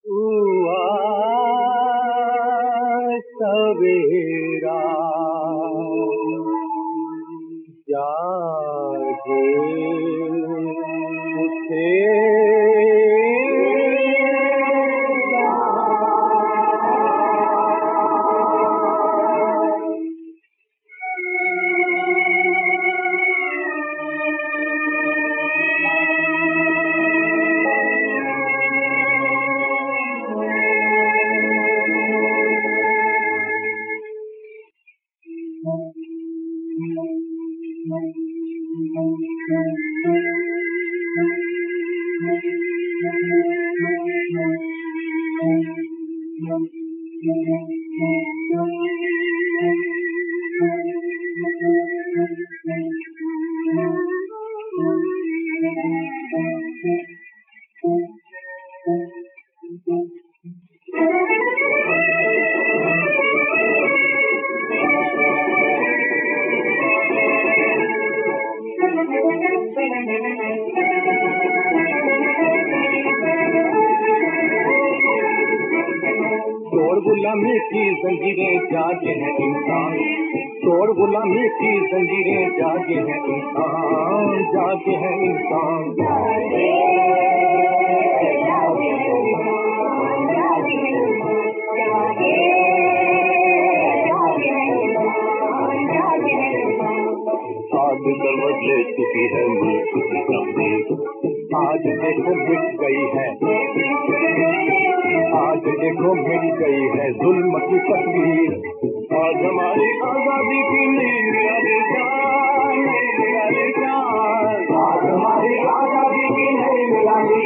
हुआ सवेरा जागे उठे गुलामी की जंजीरें जागे हैं इंसान, तोड़ गुलामी की जंजीरें जागे हैं इंसान, जागे हैं इंसान। आज करवट ले चुकी है मुल्क की तकदीर, आज देखो मिट गई है, आज देखो मिट गई है जुल्म की तस्वीर। आज हमारी आजादी की नींद जान, आज हमारी आजादी की नींद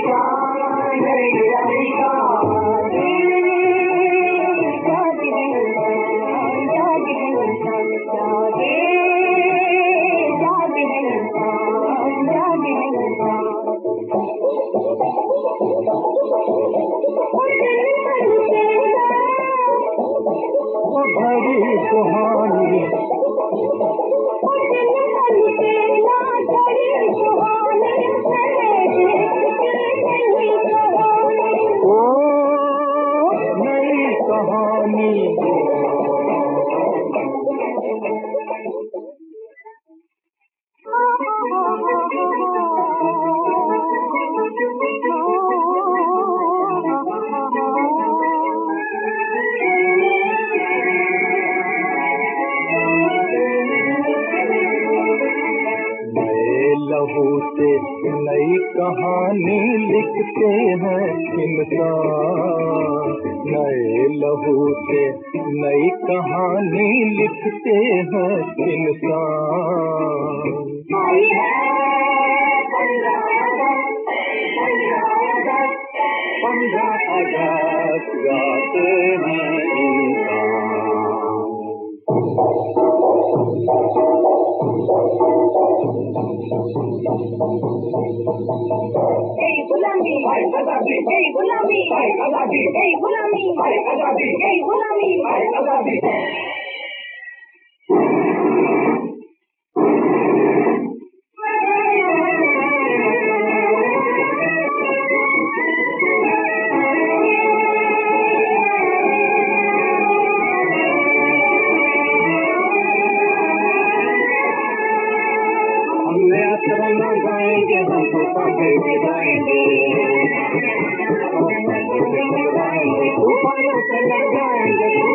बड़ी सुहानी ओ नई कहानी। लहू से नई कहानी लिखते हैं इंसान, नए लहू से नई कहानी लिखते हैं इंसान। 15 अगस्त गाते हैं इंसान। गुलामी भाई आजादी, गुलामी भाई आजादी, गुलामी भाई आजादी, गुलामी भाई आजादी। गाएंगे हम तो पापे गाएंगे, ऊपर से लगाएंगे।